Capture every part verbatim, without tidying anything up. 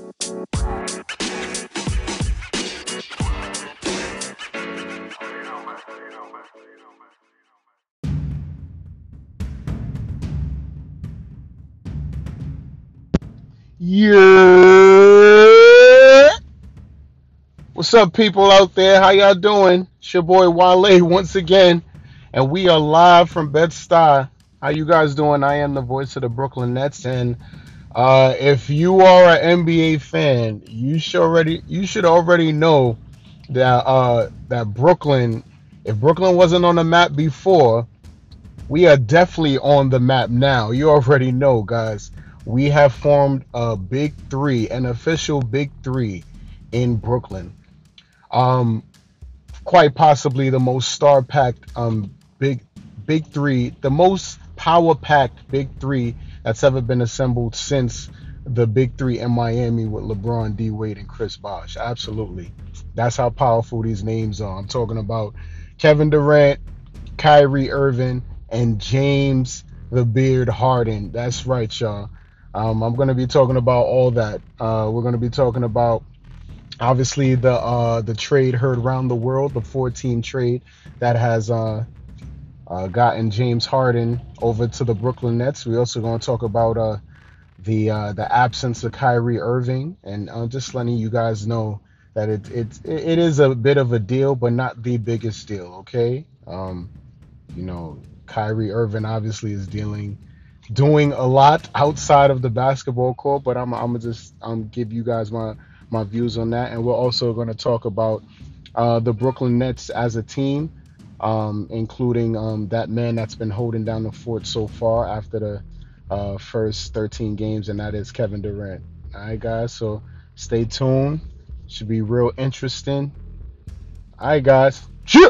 Yeah. What's up, people out there? How y'all doing? It's your boy Wale once again, and we are live from Bed-Stuy. How you guys doing? I am the voice of the Brooklyn Nets, and uh, if you are an N B A fan, you should already you should already know that uh, that Brooklyn, if Brooklyn wasn't on the map before, we are definitely on the map now. You already know, guys. We have formed a big three, an official big three in Brooklyn. Um, Quite possibly the most star-packed um big big three, the most power-packed big three that's ever been assembled since the big three in Miami with LeBron, D Wade, and Chris Bosh. Absolutely, that's how powerful these names are. I'm talking about Kevin Durant, Kyrie Irving, and James the Beard Harden. That's right, y'all. Um, I'm going to be talking about all that. Uh, we're going to be talking about obviously the uh, the trade heard around the world, the four-team trade that has uh, uh, gotten James Harden over to the Brooklyn Nets. We also going to talk about uh, the uh, the absence of Kyrie Irving, and uh, just letting you guys know that it it it is a bit of a deal, but not the biggest deal. Okay. Um, you know, Kyrie Irving obviously is dealing, doing a lot outside of the basketball court, but I'm I'm gonna just um give you guys my my views on that, and we're also going to talk about uh, the Brooklyn Nets as a team, um, including um, that man that's been holding down the fort so far after the uh, first thirteen games, and that is Kevin Durant. All right, guys, so stay tuned. Should be real interesting. All right, guys. Cheer!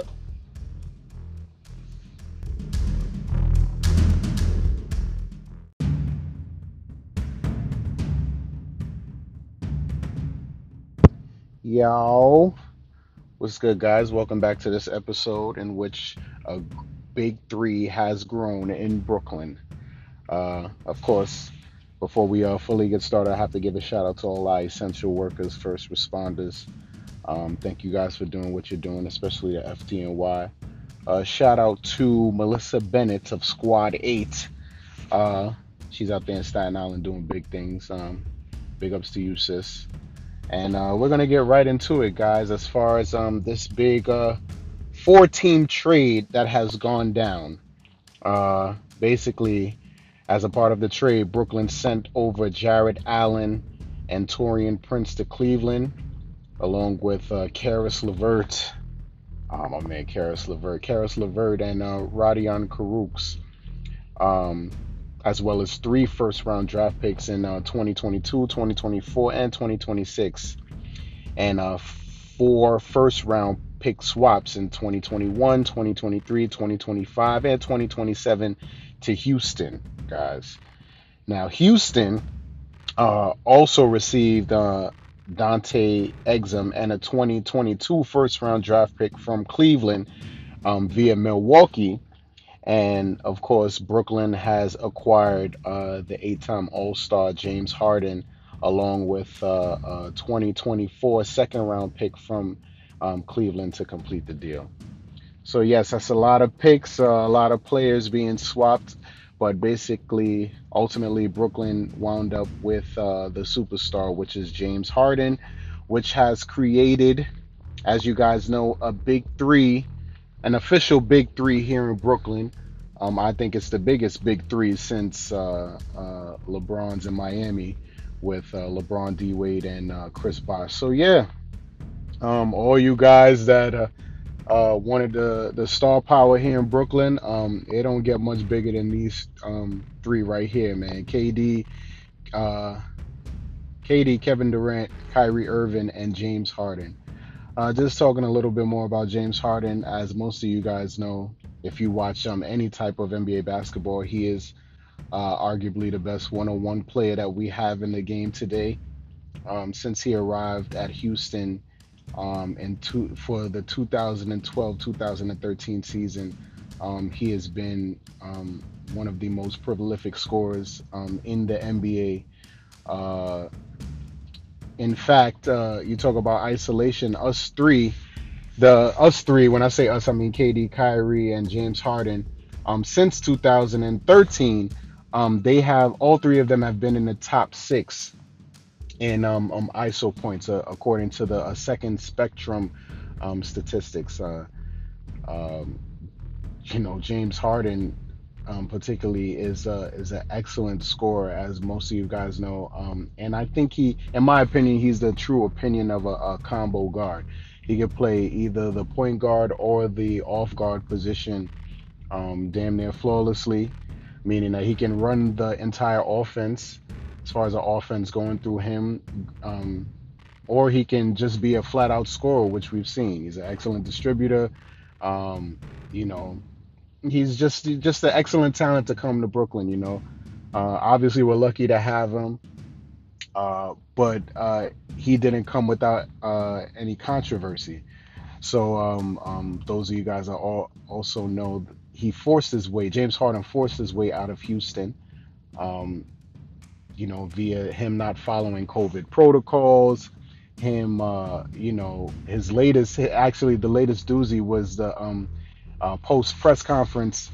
Yo, what's good, guys? Welcome back to this episode in which a big three has grown in Brooklyn. Uh, of course, before we uh, fully get started, I have to give a shout out to all our essential workers, first responders. Um, thank you guys for doing what you're doing, especially the F D N Y. Uh, shout out to Melissa Bennett of Squad eight. Uh, she's out there in Staten Island doing big things. Um, big ups to you, sis. And uh, we're gonna get right into it, guys. As far as um this big uh four-team trade that has gone down. Uh, basically, as a part of the trade, Brooklyn sent over Jarrett Allen and Torian Prince to Cleveland, along with uh, Karis LeVert. Oh, my man, Karis LeVert. Karis LeVert and uh, Rodion Kurucs, um, as well as three first round draft picks in uh, twenty twenty-two, twenty twenty-four, and twenty twenty-six, and uh, four first round pick swaps in twenty twenty-one, twenty twenty-three, twenty twenty-five, and twenty twenty-seven to Houston, guys. Now, Houston uh, also received uh, Dante Exum and a twenty twenty-two first round draft pick from Cleveland um, via Milwaukee. And of course, Brooklyn has acquired uh, the eight time All Star James Harden, along with uh, a twenty twenty-four second round pick from um, Cleveland to complete the deal. So yes, that's a lot of picks, uh, a lot of players being swapped, but basically, ultimately, Brooklyn wound up with uh, the superstar, which is James Harden, which has created, as you guys know, a big three, an official big three here in Brooklyn. Um, I think it's the biggest big three since uh, uh, LeBron's in Miami with uh, LeBron, D Wade, and uh, Chris Bosh. So yeah, um, all you guys that uh, uh, wanted the the star power here in Brooklyn. Um, it don't get much bigger than these um, three right here, man. K D, uh, K D, Kevin Durant, Kyrie Irving, and James Harden. Uh, just talking a little bit more about James Harden, as most of you guys know, if you watch um, any type of N B A basketball, he is uh, arguably the best one-on-one player that we have in the game today. Um, since he arrived at Houston um, in two, for the twenty twelve twenty thirteen season. Um, he has been um, one of the most prolific scorers um, in the N B A. Uh, In fact, uh, you talk about isolation. Us three, the us three. When I say us, I mean K D, Kyrie, and James Harden. Um, since two thousand thirteen, um, they have all three of them have been in the top six in um, um I S O points, uh, according to the uh, second spectrum um, statistics. Uh, um, you know, James Harden, um, particularly, is uh, is an excellent scorer, as most of you guys know. Um, and I think he, in my opinion, he's the true opinion of a, a combo guard. He could play either the point guard or the off guard position, um, damn near flawlessly, meaning that he can run the entire offense as far as the offense going through him. Um, or he can just be a flat out scorer, which we've seen. He's an excellent distributor. Um, you know, he's just just an excellent talent to come to Brooklyn. You know, uh, obviously we're lucky to have him, uh, but uh, he didn't come without uh, any controversy. So um, um, those of you guys are all also know he forced his way. James Harden forced his way out of Houston. Um, you know, via him not following COVID protocols. Him, uh, you know, his latest, actually, the latest doozy was the um, uh, post press conference,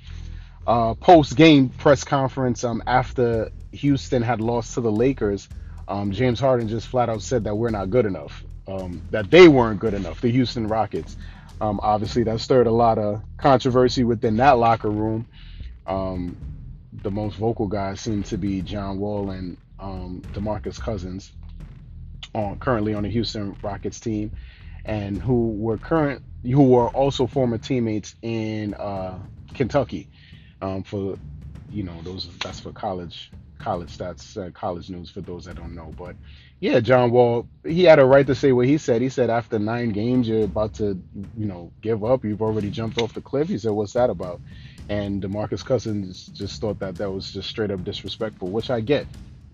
uh, post game press conference um, after Houston had lost to the Lakers. Um, James Harden just flat out said that we're not good enough, um, that they weren't good enough, the Houston Rockets. Um, obviously, that stirred a lot of controversy within that locker room. Um, the most vocal guys seem to be John Wall and um, DeMarcus Cousins, on currently on the Houston Rockets team, and who were current, who were also former teammates in uh, Kentucky. Um, for you know, those that's for college college stats, uh, college news for those that don't know. But yeah, John Wall, he had a right to say what he said. He said after nine games, you're about to, you know, give up. You've already jumped off the cliff. He said, "What's that about?" And DeMarcus Cousins just thought that that was just straight up disrespectful, which I get.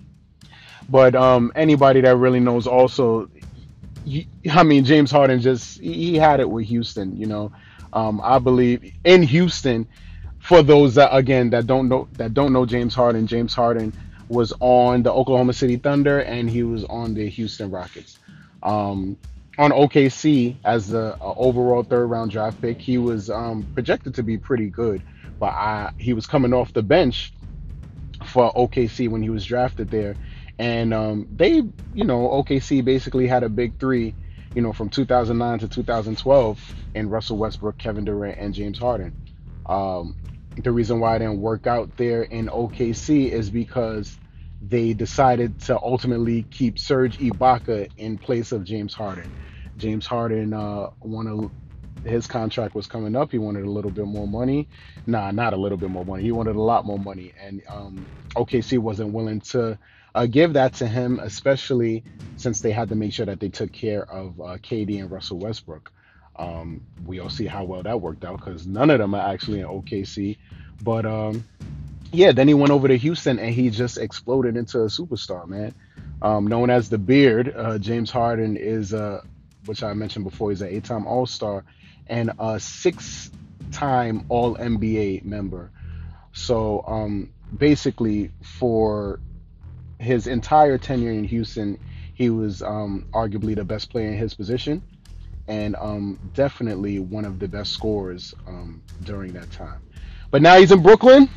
But um, anybody that really knows also, he, I mean, James Harden just he had it with Houston. You know, um, I believe in Houston. For those that again that don't know that don't know James Harden, James Harden was on the Oklahoma City Thunder and he was on the Houston Rockets. Um, on O K C as the uh, overall third round draft pick, he was um, projected to be pretty good, but I, he was coming off the bench for O K C when he was drafted there, and um, they, you know, O K C basically had a big three, you know, from two thousand nine to two thousand twelve in Russell Westbrook, Kevin Durant, and James Harden. Um, the reason why it didn't work out there in O K C is because they decided to ultimately keep Serge Ibaka in place of James Harden. James Harden uh, wanted his contract was coming up. He wanted a little bit more money. Nah, not a little bit more money. He wanted a lot more money, and um, O K C wasn't willing to uh, give that to him, especially since they had to make sure that they took care of uh, K D and Russell Westbrook. Um, we all see how well that worked out because none of them are actually in O K C. But um, yeah, then he went over to Houston and he just exploded into a superstar, man. Um, known as the Beard, uh, James Harden is, uh, which I mentioned before, he's an eight-time All-Star and a six-time All N B A member. So um, basically, for his entire tenure in Houston, he was um, arguably the best player in his position and um, definitely one of the best scorers um, during that time. But now he's in Brooklyn,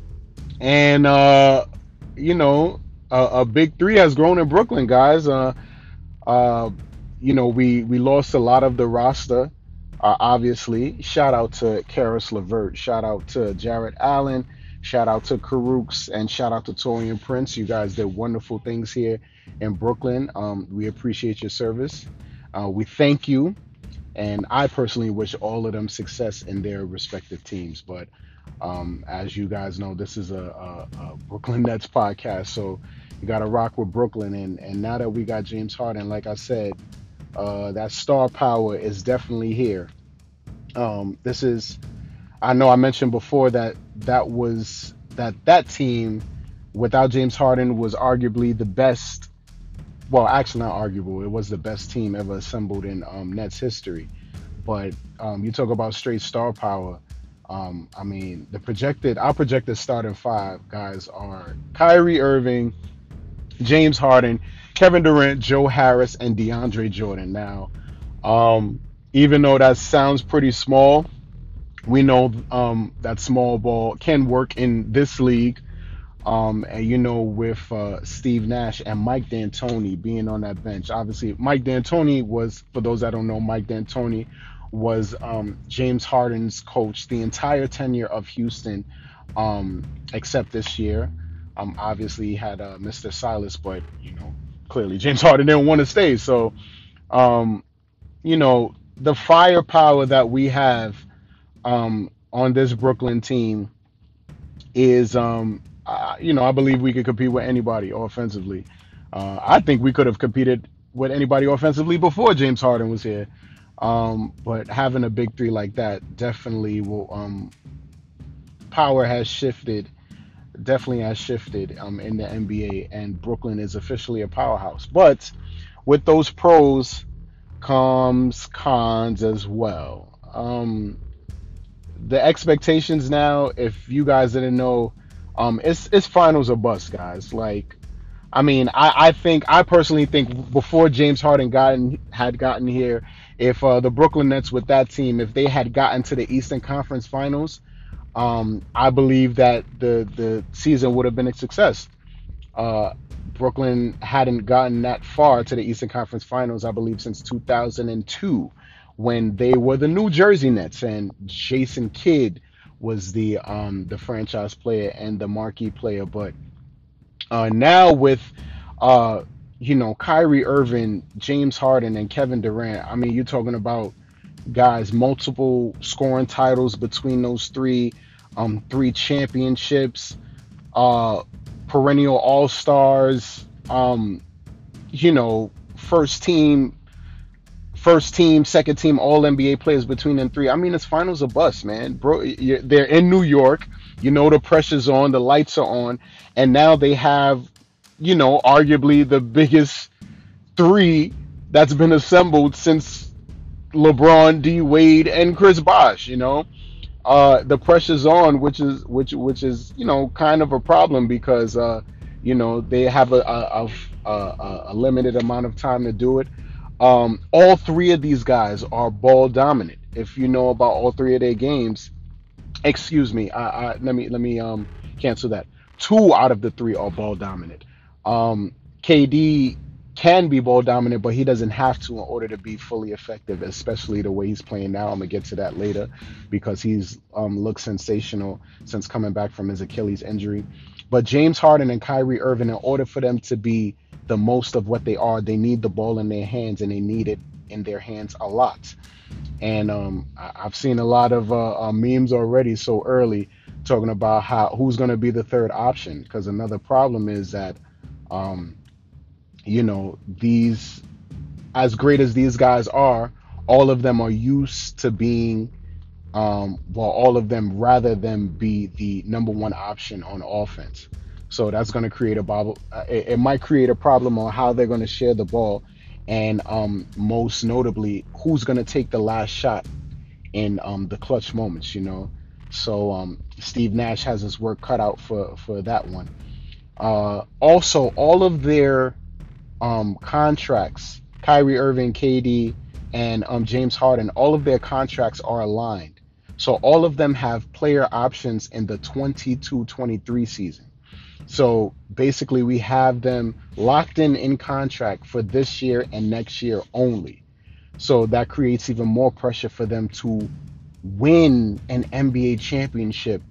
and uh, you know, a, a big three has grown in Brooklyn, guys. Uh, uh, you know, we we lost a lot of the roster. Uh, obviously, shout out to Karis LeVert, shout out to Jarrett Allen, shout out to Karooks, and shout out to Torian Prince. You guys did wonderful things here in Brooklyn. Um, we appreciate your service. Uh, we thank you, and I personally wish all of them success in their respective teams. But um, as you guys know, this is a, a, a Brooklyn Nets podcast, so you got to rock with Brooklyn. And and now that we got James Harden, like I said, uh, that star power is definitely here. Um, this is, I know I mentioned before that that was that that team without James Harden was arguably the best. Well, actually, not arguable. It was the best team ever assembled in um, Nets history. But um, you talk about straight star power. Um, I mean, the projected, our projected starting five guys are Kyrie Irving, James Harden, Kevin Durant, Joe Harris, and DeAndre Jordan. Now, um, even though that sounds pretty small, we know um, that small ball can work in this league. Um, and you know, with uh, Steve Nash and Mike D'Antoni being on that bench, obviously Mike D'Antoni was, for those that don't know, Mike D'Antoni was um, James Harden's coach the entire tenure of Houston, um, except this year. Um, obviously, he had uh, mister Silas, but you know, clearly James Harden didn't want to stay. So, um, you know, the firepower that we have um, on this Brooklyn team is, um, uh, you know, I believe we could compete with anybody offensively. Uh, I think we could have competed with anybody offensively before James Harden was here. Um, but having a big three like that definitely will. Um, power has shifted, definitely has shifted um, in the N B A, and Brooklyn is officially a powerhouse. But with those pros comes cons as well. Um, the expectations now, if you guys didn't know, um, it's it's finals or bust, guys. Like, I mean, I, I think I personally think before James Harden gotten had gotten here, if uh, the Brooklyn Nets with that team, if they had gotten to the Eastern Conference Finals, um, I believe that the the season would have been a success. Uh, Brooklyn hadn't gotten that far to the Eastern Conference Finals, I believe, since two thousand two, when they were the New Jersey Nets and Jason Kidd was the um, the franchise player and the marquee player. But uh, now with uh, you know Kyrie Irving, James Harden, and Kevin Durant, I mean, you're talking about guys, multiple scoring titles between those three, um, three championships, uh, perennial all stars, um, you know, first team, first team, second team, all N B A players between them three. I mean, it's finals or bust, man. Bro, you're, they're in New York. You know, the pressure's on, the lights are on, and now they have, you know, arguably the biggest three that's been assembled since LeBron, D Wade, and Chris Bosh. You know, uh, the pressure's on, which is which which is you know kind of a problem because uh, you know they have a a, a, a a limited amount of time to do it. Um, all three of these guys are ball dominant. If you know about all three of their games, excuse me, I, I let me let me um cancel that. Two out of the three are ball dominant. Um, K D can be ball dominant, but he doesn't have to in order to be fully effective, especially the way he's playing now. I'm gonna get to that later because he's um looked sensational since coming back from his Achilles injury. But James Harden and Kyrie Irving, in order for them to be the most of what they are, they need the ball in their hands and they need it in their hands a lot. And um, I- I've seen a lot of uh, uh, memes already so early talking about how who's going to be the third option. Because another problem is that, um, you know, these as great as these guys are, all of them are used to being, um, well, all of them rather than be the number one option on offense. So that's going to create a bobble. Uh, it, it might create a problem on how they're going to share the ball, and um, most notably, who's going to take the last shot in um, the clutch moments. You know, so um, Steve Nash has his work cut out for for that one. Uh, also, all of their um, contracts, Kyrie Irving, K D, and um, James Harden, all of their contracts are aligned. So all of them have player options in the twenty-two twenty-three season. So basically, we have them locked in in contract for this year and next year only. So that creates even more pressure for them to win an N B A championship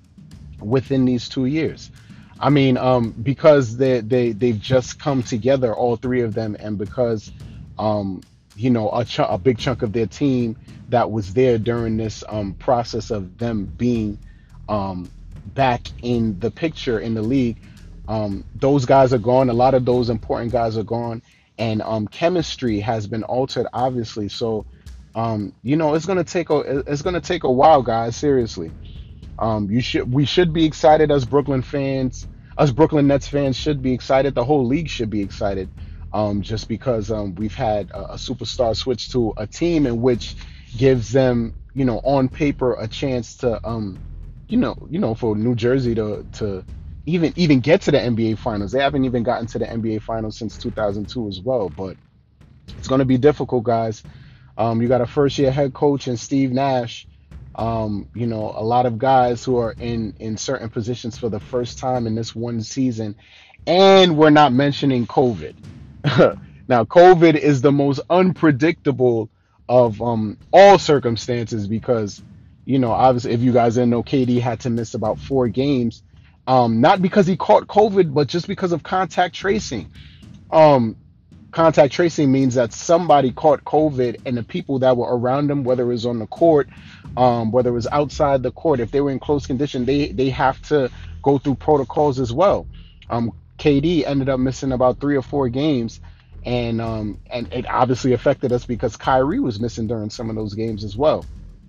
within these two years. I mean, um, because they they they've just come together, all three of them, and because um, you know a, ch- a big chunk of their team that was there during this um, process of them being um, back in the picture in the league, um, those guys are gone. A lot of those important guys are gone, and um, chemistry has been altered, obviously. So, um, you know, it's gonna take a it's gonna take a while, guys. Seriously. Um, you should we should be excited as Brooklyn fans. Us Brooklyn Nets fans should be excited. The whole league should be excited, um, just because um, we've had a, a superstar switch to a team in which gives them, you know, on paper a chance to, um, you know, you know, for New Jersey to to even even get to the N B A Finals. They haven't even gotten to the N B A Finals since two thousand two as well. But it's going to be difficult, guys. Um, you got a first year head coach in Steve Nash. Um, you know, a lot of guys who are in in certain positions for the first time in this one season, and we're not mentioning COVID. Now, COVID is the most unpredictable of um, all circumstances because, you know, obviously, if you guys didn't know, K D had to miss about four games, um, not because he caught COVID, but just because of contact tracing. Um, Contact tracing means that somebody caught COVID and the people that were around them, whether it was on the court, um, whether it was outside the court, if they were in close condition, they they have to go through protocols as well. Um, K D ended up missing about three or four games, and um, and it obviously affected us because Kyrie was missing during some of those games as well.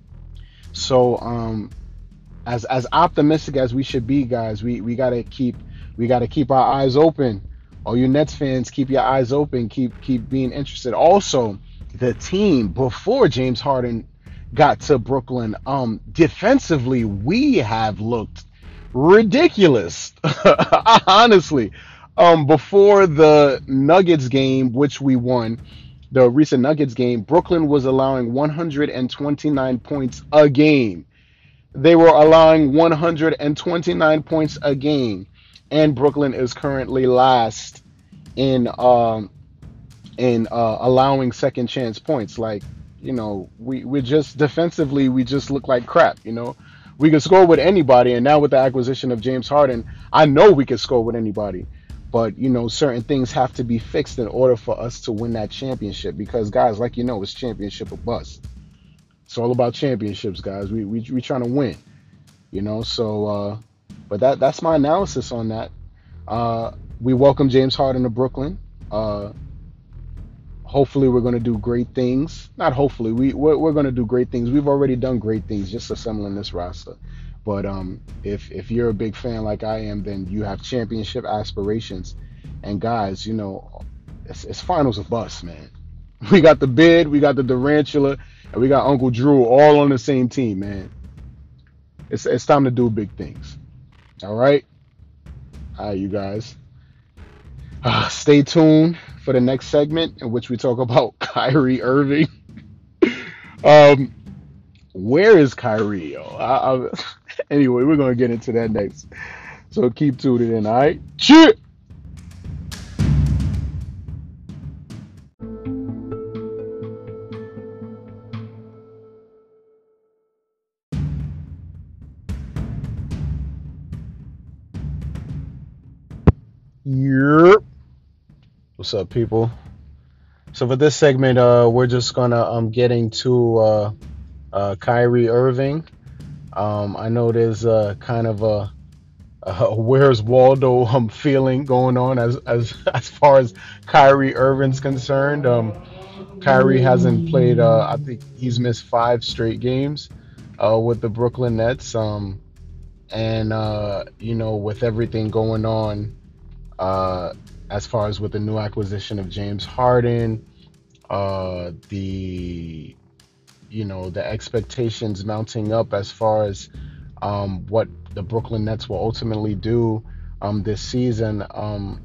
So um, as as optimistic as we should be, guys, we we gotta keep we gotta keep our eyes open. All you Nets fans, keep your eyes open. Keep keep being interested. Also, the team before James Harden got to Brooklyn, um, defensively, we have looked ridiculous. Honestly, um, before the Nuggets game, which we won, the recent Nuggets game, Brooklyn was allowing one hundred twenty-nine points a game. They were allowing one hundred twenty-nine points a game, and Brooklyn is currently last in um in uh, allowing second chance points. Like, you know, we we just defensively we just look like crap. You know, we can score with anybody, and now with the acquisition of James Harden, I know we can score with anybody. But you know, certain things have to be fixed in order for us to win that championship. Because guys, like you know, it's championship or bust. It's all about championships, guys. We we we trying to win. You know, so uh, but that that's my analysis on that. Uh, we welcome James Harden to Brooklyn. Uh, hopefully, we're going to do great things. Not hopefully, we we're, we're going to do great things. We've already done great things just assembling this roster. But um, if if you're a big fan like I am, then you have championship aspirations. And guys, you know, it's, it's finals of bust, man. We got the bid, we got the Durantula, and we got Uncle Drew all on the same team, man. It's it's time to do big things. All right, all right, you guys. Uh, stay tuned for the next segment in which we talk about Kyrie Irving. Um, where is Kyrie? Yo? I, I, anyway, we're gonna get into that next. So keep tuning in. All right. Cheers. Yep. What's up, people? So for this segment, uh, we're just gonna um get into uh, uh Kyrie Irving. Um, I know there's uh kind of a, a where's Waldo um feeling going on as as as far as Kyrie Irving's concerned. Um, Kyrie hasn't played. Uh, I think he's missed five straight games uh, with the Brooklyn Nets. Um, and uh, you know, with everything going on, uh, as far as with the new acquisition of James Harden, uh, the you know the expectations mounting up as far as um, what the Brooklyn Nets will ultimately do um, this season. Um,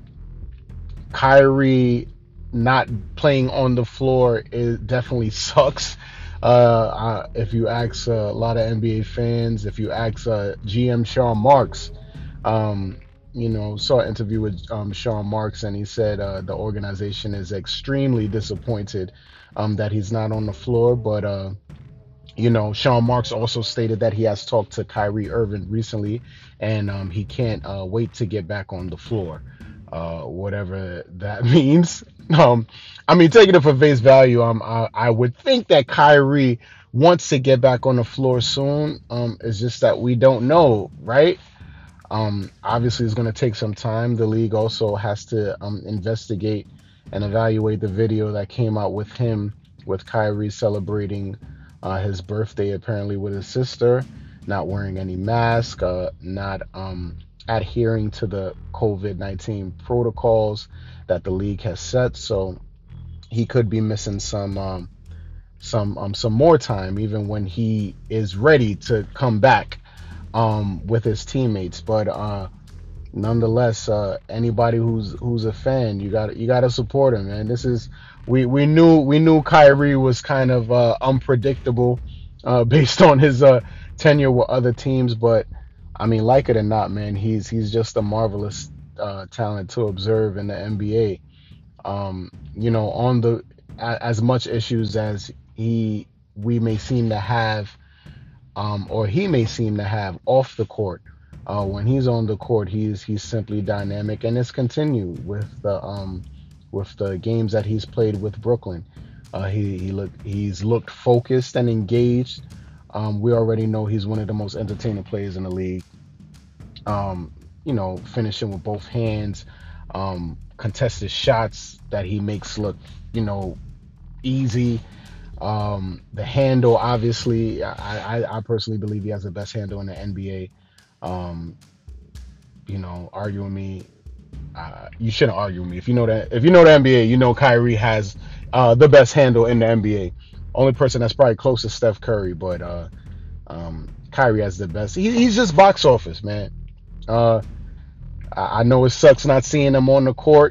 Kyrie not playing on the floor is definitely sucks. Uh, uh, if you ask uh, a lot of N B A fans, if you ask uh, G M Sean Marks, um, you know, saw an interview with um, Sean Marks, and he said uh, the organization is extremely disappointed um, that he's not on the floor. But uh, you know, Sean Marks also stated that he has talked to Kyrie Irving recently, and um, he can't uh, wait to get back on the floor, uh, whatever that means. Um, I mean, taking it for face value, um, I, I would think that Kyrie wants to get back on the floor soon. Um, it's just that we don't know, right? Um, obviously, it's going to take some time. The league also has to um, investigate and evaluate the video that came out with him, with Kyrie celebrating uh, his birthday, apparently with his sister, not wearing any mask, uh, not um, adhering to the COVID nineteen protocols that the league has set. So he could be missing some um, some um, some more time, even when he is ready to come back um, with his teammates. But uh, nonetheless, uh, anybody who's who's a fan, you got you got to support him, man. This is we we knew we knew Kyrie was kind of uh, unpredictable uh, based on his uh, tenure with other teams, but I mean, like it or not, man, he's he's just a marvelous uh, talent to observe in the N B A. Um, you know, on the a- as much issues as he we may seem to have, um, or he may seem to have off the court. Uh, when he's on the court, he's he's simply dynamic, and it's continued with the um, with the games that he's played with Brooklyn. Uh, he he look he's looked focused and engaged. Um, we already know he's one of the most entertaining players in the league. Um, you know, finishing with both hands, um, contested shots that he makes look, you know, easy. Um, the handle, obviously, I, I, I personally believe he has the best handle in the N B A. Um, you know, argue with me. Uh, you shouldn't argue with me. If you know that, if you know the N B A, you know Kyrie has uh, the best handle in the N B A. Only person that's probably close to Steph Curry, but uh, um, Kyrie has the best. He, he's just box office, man. Uh, I, I know it sucks not seeing him on the court.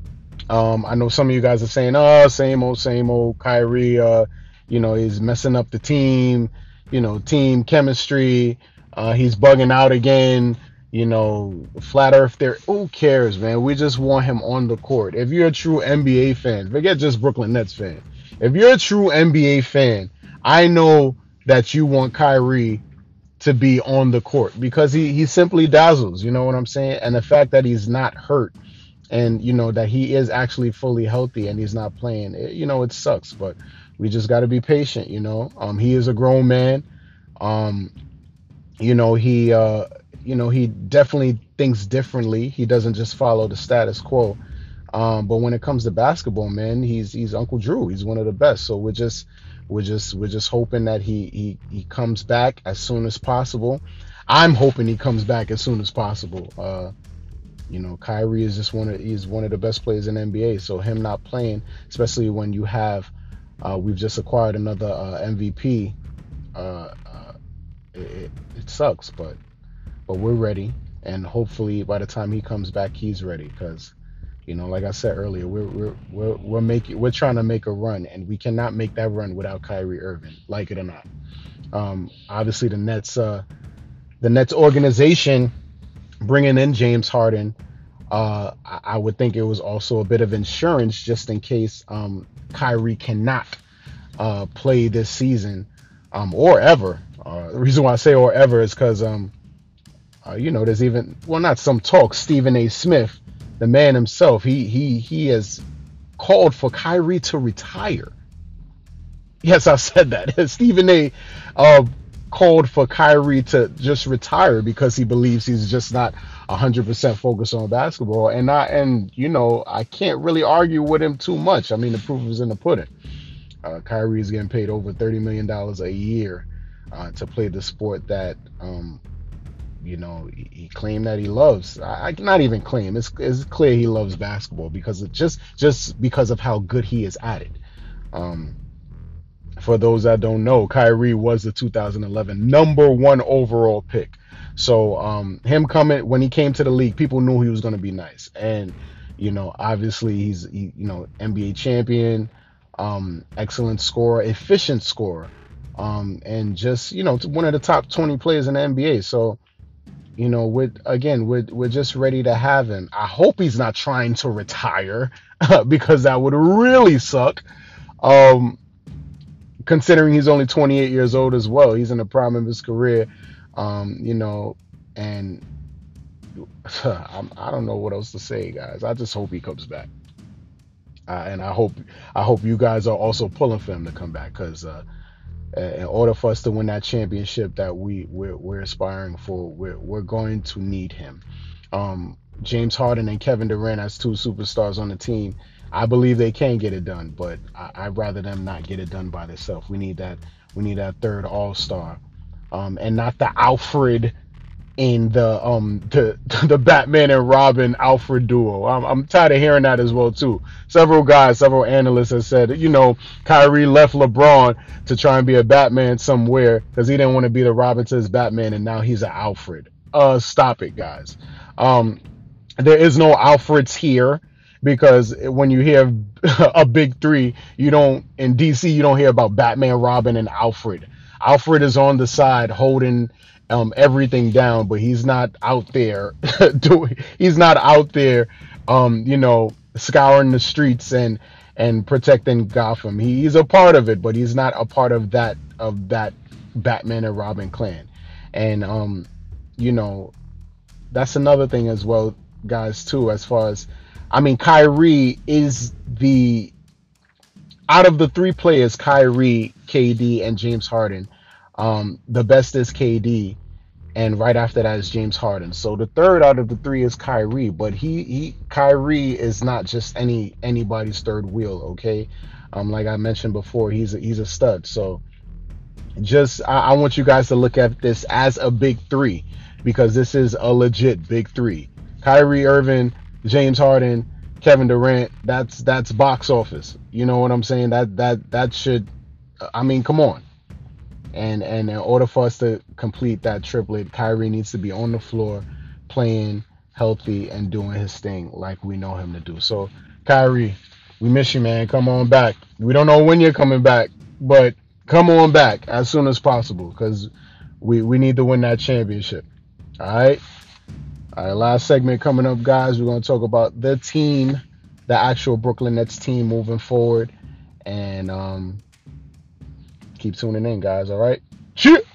Um, I know some of you guys are saying, "Oh, same old, same old Kyrie. Uh, you know, he's messing up the team. You know, team chemistry. Uh, he's bugging out again. You know, flat Earth. There. Who cares, man? We just want him on the court. If you're a true N B A fan, forget just Brooklyn Nets fan. If you're a true N B A fan, I know that you want Kyrie to be on the court because he he simply dazzles. You know what I'm saying? And the fact that he's not hurt and you know that he is actually fully healthy and he's not playing it, you know it sucks, but we just got to be patient. You know um he is a grown man. um you know he uh you know he definitely thinks differently. He doesn't just follow the status quo. Um but when it comes to basketball, man, he's he's Uncle Drew. He's one of the best. So we're just we're just we're just hoping that he he he comes back as soon as possible. I'm hoping he comes back as soon as possible. uh you know, Kyrie is just one of he's one of the best players in the N B A. So him not playing, especially when you have uh, we've just acquired another uh, M V P, uh, uh, it, it, it sucks. But but we're ready, and hopefully by the time he comes back, he's ready. Because you know, like I said earlier, we're we're we're we're making we're trying to make a run, and we cannot make that run without Kyrie Irving, like it or not. Um, obviously, the Nets uh, the Nets organization bringing in James Harden, uh, I, I would think it was also a bit of insurance just in case um, Kyrie cannot uh, play this season, um, or ever. Uh, the reason why I say or ever is because um, uh, you know there's even well not some talk. Stephen A. Smith, the man himself, he he he has called for Kyrie to retire. Yes, I said that. Stephen A. Uh, called for Kyrie to just retire because he believes he's just not one hundred percent focused on basketball. And I and you know I can't really argue with him too much. I mean, the proof is in the pudding. Uh, Kyrie is getting paid over thirty million dollars a year uh, to play the sport that um, you know he, he claimed that he loves. I, I not even claim. It's, it's clear he loves basketball because it just just because of how good he is at it. Um, for those that don't know, Kyrie was the two thousand eleven number one overall pick. So um, him coming when he came to the league, people knew he was going to be nice. And you know, obviously he's he, you know N B A champion, um, excellent scorer, efficient scorer, um, and just you know one of the top twenty players in the N B A. So you know, we're again we're we're just ready to have him. I hope he's not trying to retire because that would really suck. Um, Considering he's only twenty-eight years old as well. He's in the prime of his career, um, you know, and I'm, I don't know what else to say, guys. I just hope he comes back, uh, and I hope I hope you guys are also pulling for him to come back because uh, in order for us to win that championship that we we're, we're aspiring for, we're we're going to need him. Um, James Harden and Kevin Durant as two superstars on the team. I believe they can get it done, but I, I'd rather them not get it done by themselves. We need that. We need that third All Star, um, and not the Alfred in the um the the Batman and Robin Alfred duo. I'm I'm tired of hearing that as well too. Several guys, several analysts have said, you know, Kyrie left LeBron to try and be a Batman somewhere because he didn't want to be the Robin to his Batman, and now he's an Alfred. Uh, stop it, guys. Um, there is no Alfreds here because when you hear a big three, you don't in D C you don't hear about Batman, Robin, and Alfred. Alfred is on the side holding um, everything down, but he's not out there doing. He's not out there, um, you know, scouring the streets and and protecting Gotham. He's a part of it, but he's not a part of that of that Batman and Robin clan. And um, you know, that's another thing as well, guys, too, as far as I mean, Kyrie is the out of the three players, Kyrie, K D, and James Harden, um, the best is K D, and right after that is James Harden. So the third out of the three is Kyrie, but he he Kyrie is not just any anybody's third wheel, okay? Um, like I mentioned before, he's a, he's a stud. So just I, I want you guys to look at this as a big three because this is a legit big three. Kyrie Irving, James Harden, Kevin Durant. That's that's box office. You know what I'm saying? That that that should. I mean, come on. And and in order for us to complete that triplet, Kyrie needs to be on the floor, playing healthy and doing his thing like we know him to do. So, Kyrie, we miss you, man. Come on back. We don't know when you're coming back, but come on back as soon as possible because we we need to win that championship. All right. All right. Last segment coming up, guys. We're gonna talk about the team, the actual Brooklyn Nets team moving forward, and um, keep tuning in, guys. All right. Shit.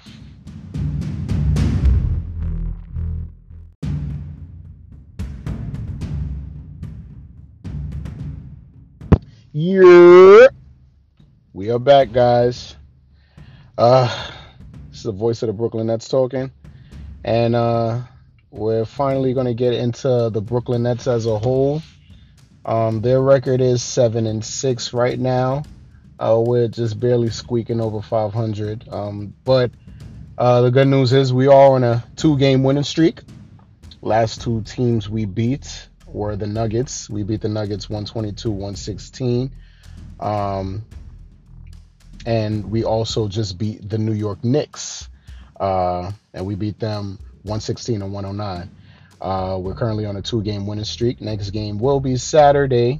Yeah. We are back, guys. Uh, this is the voice of the Brooklyn Nets talking, and uh, we're finally gonna get into the Brooklyn Nets as a whole. Um, their record is seven and six right now. Uh, we're just barely squeaking over five hundred. Um, but uh, the good news is we are on a two-game winning streak. Last two teams we beat were the Nuggets. We beat the Nuggets one twenty-two one sixteen. Um, and we also just beat the New York Knicks. Uh, and we beat them one sixteen and one oh nine. Uh, we're currently on a two-game winning streak. Next game will be Saturday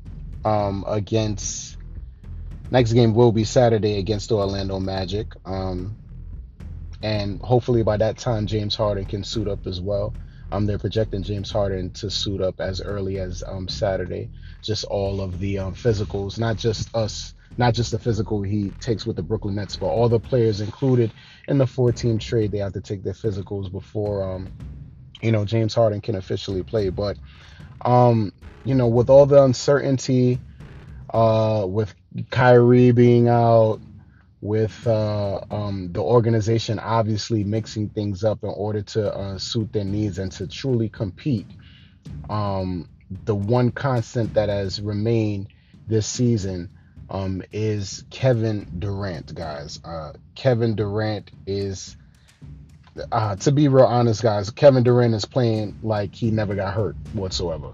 um, against. Next game will be Saturday against the Orlando Magic. Um, and hopefully by that time, James Harden can suit up as well. Um, they're projecting James Harden to suit up as early as um, Saturday. Just all of the um, physicals, not just us, not just the physical he takes with the Brooklyn Nets, but all the players included in the four-team trade. They have to take their physicals before, um, you know, James Harden can officially play. But, um, you know, with all the uncertainty, uh, with Kyrie being out, with uh, um, the organization obviously mixing things up in order to uh, suit their needs and to truly compete. Um, the one constant that has remained this season um, is Kevin Durant, guys. Uh, Kevin Durant is, uh, to be real honest, guys, Kevin Durant is playing like he never got hurt whatsoever.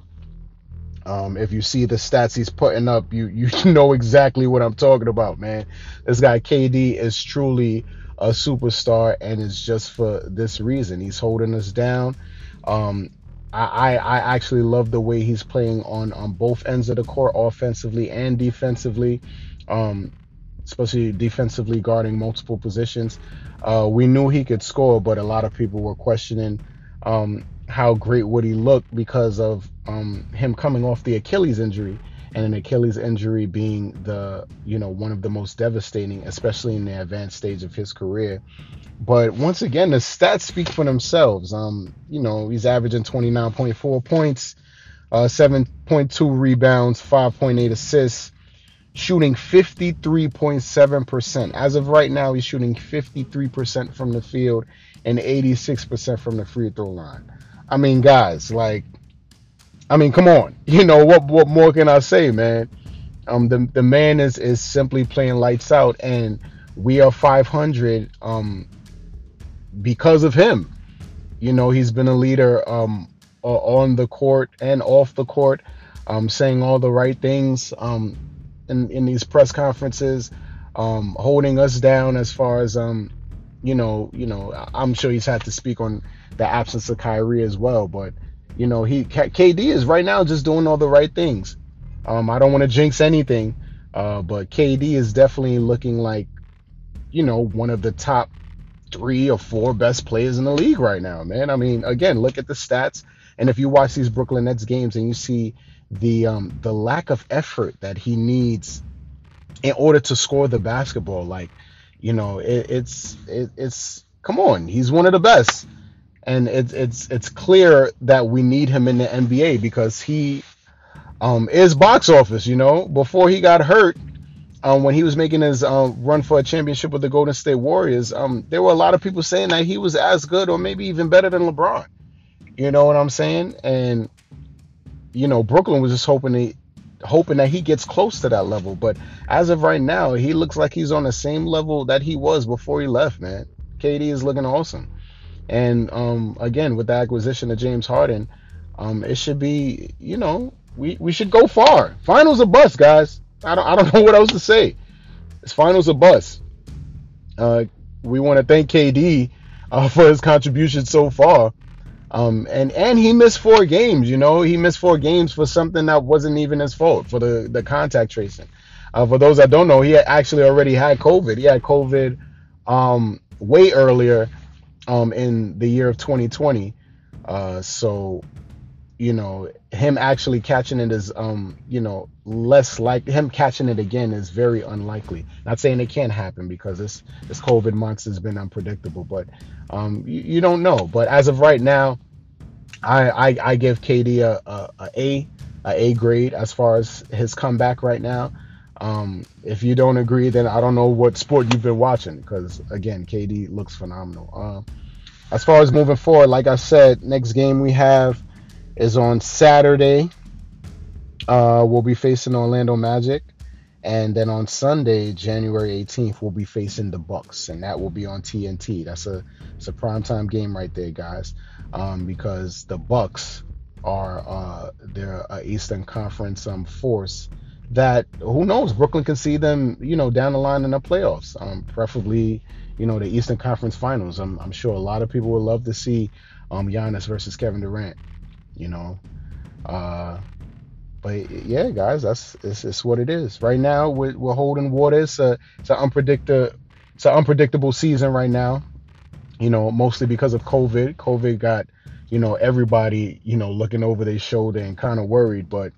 Um, if you see the stats he's putting up, you you know exactly what I'm talking about, man. This guy K D is truly a superstar, and it's just for this reason. He's holding us down. Um, I, I I actually love the way he's playing on on both ends of the court, offensively and defensively. Um, especially defensively guarding multiple positions. Uh, we knew he could score, but a lot of people were questioning um, how great would he look because of um, him coming off the Achilles injury, and an Achilles injury being the you know one of the most devastating, especially in the advanced stage of his career. But once again, the stats speak for themselves. Um, you know, he's averaging twenty-nine point four points, uh, seven point two rebounds, five point eight assists, shooting fifty-three point seven percent. As of right now, he's shooting fifty-three percent from the field and eighty-six percent from the free throw line. I mean, guys, like, I mean, come on. You know, what what more can I say, man? Um, the the man is is simply playing lights out, and we are five hundred um because of him. You know, he's been a leader um on the court and off the court, um saying all the right things um in in these press conferences, um holding us down as far as um you know, you know, I'm sure he's had to speak on the absence of Kyrie as well, but You know, he K D is right now just doing all the right things. Um, I don't want to jinx anything, uh, but K D is definitely looking like, you know, one of the top three or four best players in the league right now, man. I mean, again, look at the stats, and if you watch these Brooklyn Nets games and you see the um, the lack of effort that he needs in order to score the basketball, like, you know, it, it's it, it's come on, he's one of the best, and it's it's it's clear that we need him in the N B A because he um, is box office. You know, before he got hurt, um, when he was making his um, run for a championship with the Golden State Warriors, um, there were a lot of people saying that he was as good or maybe even better than LeBron. You know what I'm saying? And you know, Brooklyn was just hoping he, hoping that he gets close to that level. But as of right now, he looks like he's on the same level that he was before he left, man. K D is looking awesome. And um, again, with the acquisition of James Harden, um, it should be, you know, we, we should go far. Finals a bust, guys. I don't I don't know what else to say. It's finals a bust. Uh, we want to thank K D uh, for his contribution so far. Um, and and he missed four games. You know, he missed four games for something that wasn't even his fault, for the the contact tracing. Uh, for those that don't know, he had actually already had COVID. He had COVID um, way earlier um, in the year of twenty twenty. Uh, so, you know, him actually catching it is, um, you know, less like him catching it again is very unlikely. Not saying it can't happen because this this COVID months has been unpredictable, but um, you, you don't know. But as of right now, I I, I give K D a, a, a A a A grade as far as his comeback right now. Um, if you don't agree, then I don't know what sport you've been watching because again, K D looks phenomenal. Um, as far as moving forward, like I said, next game we have is on Saturday. Uh, we'll be facing Orlando Magic, and then on Sunday, January eighteenth, we'll be facing the Bucks, and that will be on T N T. That's a it's a primetime game right there, guys, um, because the Bucks are uh, they're a Eastern Conference um, force that who knows Brooklyn can see them, you know, down the line in the playoffs, um, preferably, you know, the Eastern Conference Finals. I'm I'm sure a lot of people would love to see um, Giannis versus Kevin Durant, you know. Uh, But yeah, guys, that's it's, it's what it is. Right now, we're, we're holding water. It's a it's an unpredictable it's an unpredictable season right now. You know, mostly because of COVID. COVID got, you know, everybody, you know, looking over their shoulder and kind of worried. But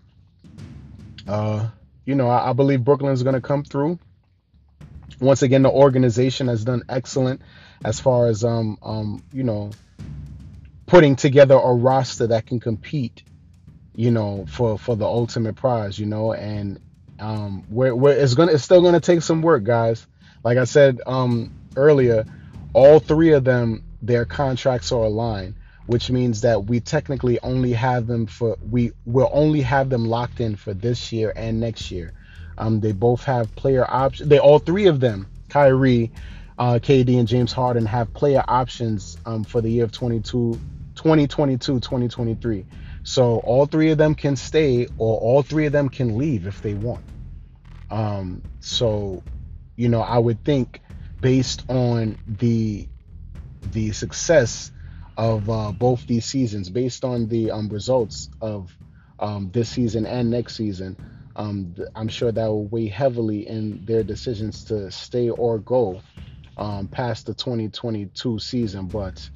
uh, you know, I, I believe Brooklyn's gonna come through. Once again, the organization has done excellent as far as um um you know putting together a roster that can compete, you know, for for the ultimate prize, you know, and um, where where it's gonna it's still gonna take some work, guys. Like I said um earlier, all three of them, their contracts are aligned, which means that we technically only have them for we will only have them locked in for this year and next year. Um, they both have player options. They all three of them, Kyrie, uh, K D, and James Harden, have player options um for the year of twenty-two, twenty twenty-two, twenty twenty-three. So all three of them can stay, or all three of them can leave if they want. Um, so, you know, I would think based on the the success of uh, both these seasons, based on the um, results of um, this season and next season, um, th- I'm sure that will weigh heavily in their decisions to stay or go um, past the twenty twenty-two season. But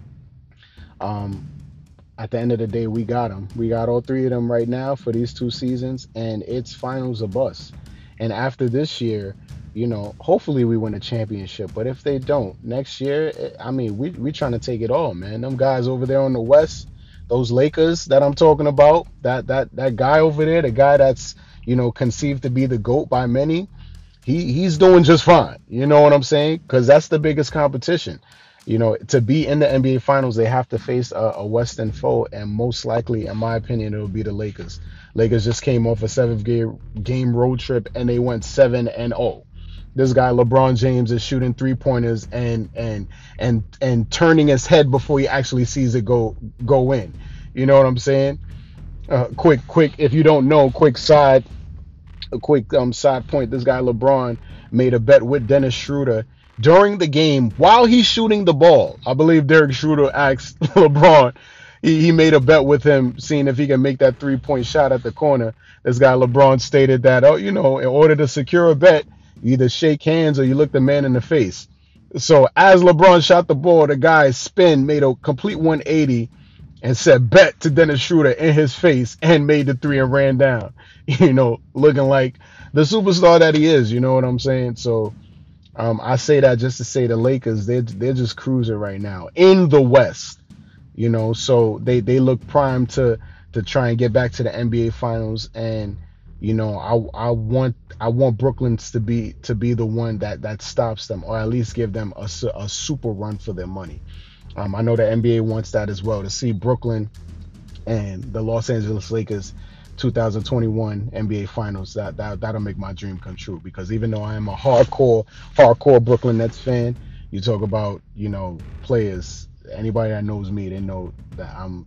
um, at the end of the day, we got them. We got all three of them right now for these two seasons, and it's finals or bust. And after this year, you know, hopefully we win a championship. But if they don't, next year, eh, I mean, we we trying to take it all, man. Them guys over there on the West, those Lakers that I'm talking about, that that that guy over there, the guy that's, you know, conceived to be the GOAT by many, he he's doing just fine. You know what I'm saying? Because that's the biggest competition. You know, to be in the N B A Finals, they have to face a, a Western foe, and most likely, in my opinion, it will be the Lakers. Lakers just came off a seventh game game road trip, and they went seven and zero. This guy LeBron James is shooting three pointers and and and and turning his head before he actually sees it go go in. You know what I'm saying? Uh, quick, quick. If you don't know, quick side, a quick um side point. This guy LeBron made a bet with Dennis Schroeder during the game while he's shooting the ball. I believe Derek Schroeder asked LeBron, he, he made a bet with him, seeing if he can make that three point shot at the corner. This guy LeBron stated that, oh, you know, in order to secure a bet, you either shake hands or you look the man in the face. So as LeBron shot the ball, the guy spin made a complete one eighty and said bet to Dennis Schroeder in his face and made the three and ran down. You know, looking like the superstar that he is. You know what I'm saying? So um, I say that just to say the Lakers, they're they're just cruising right now in the West. You know, so they they look primed to to try and get back to the N B A Finals, and you know, I I want I want Brooklyn to be to be the one that that stops them, or at least give them a, a super run for their money. Um, I know the N B A wants that as well, to see Brooklyn and the Los Angeles Lakers two thousand twenty-one N B A Finals. That that that'll make my dream come true, because even though I am a hardcore hardcore Brooklyn Nets fan, you talk about, you know, players. Anybody that knows me, they know that I'm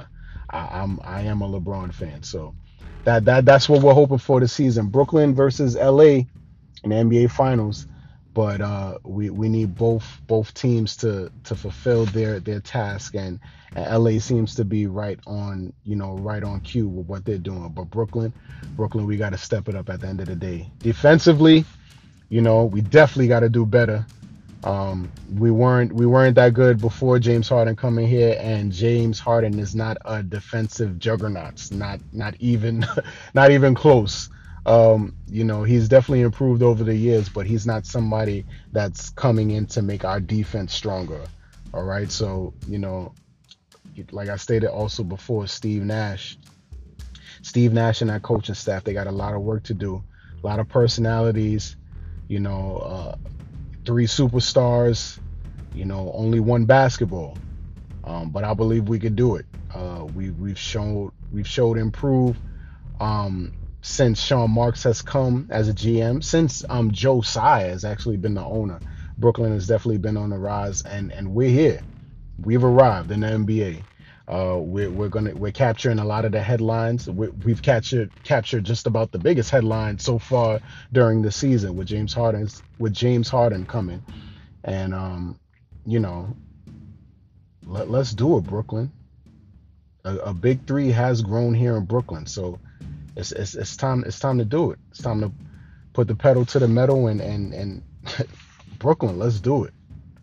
I, I'm I am a LeBron fan. So that that that's what we're hoping for this season. Brooklyn versus L A in the N B A Finals. But uh, we we need both both teams to to fulfill their their task, and, and L A seems to be right on, you know, right on cue with what they're doing. But Brooklyn, Brooklyn, we got to step it up at the end of the day. Defensively, you know, we definitely got to do better. Um, we weren't we weren't that good before James Harden coming here, and James Harden is not a defensive juggernaut. Not not even not even close. Um, you know, he's definitely improved over the years, but he's not somebody that's coming in to make our defense stronger. All right, so you know, like I stated also before, Steve Nash, Steve Nash and that coaching staff, they got a lot of work to do, a lot of personalities. You know, uh, three superstars. You know, only one basketball. Um, but I believe we could do it. Uh, we we've shown we've showed improve. Um, since Sean Marks has come as a G M, since um Joe Tsai has actually been the owner, Brooklyn has definitely been on the rise, and and we're here. We've arrived in the N B A. Uh, we're we're gonna we're capturing a lot of the headlines. We, we've captured captured just about the biggest headline so far during the season with James Harden's with James Harden coming, and um, you know, let let's do it, Brooklyn. A, a big three has grown here in Brooklyn, so it's it's it's time it's time to do it. It's time to put the pedal to the metal, and and and Brooklyn, let's do it.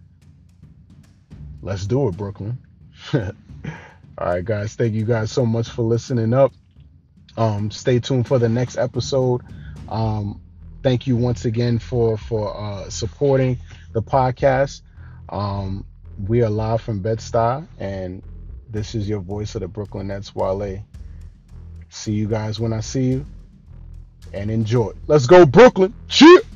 Let's do it, Brooklyn. All right, guys. Thank you guys so much for listening up. Um, stay tuned for the next episode. Um, thank you once again for for uh, supporting the podcast. Um, we are live from Bed-Stuy, and this is your voice of the Brooklyn Nets, Wale. See you guys when I see you, and enjoy. Let's go, Brooklyn. Cheer!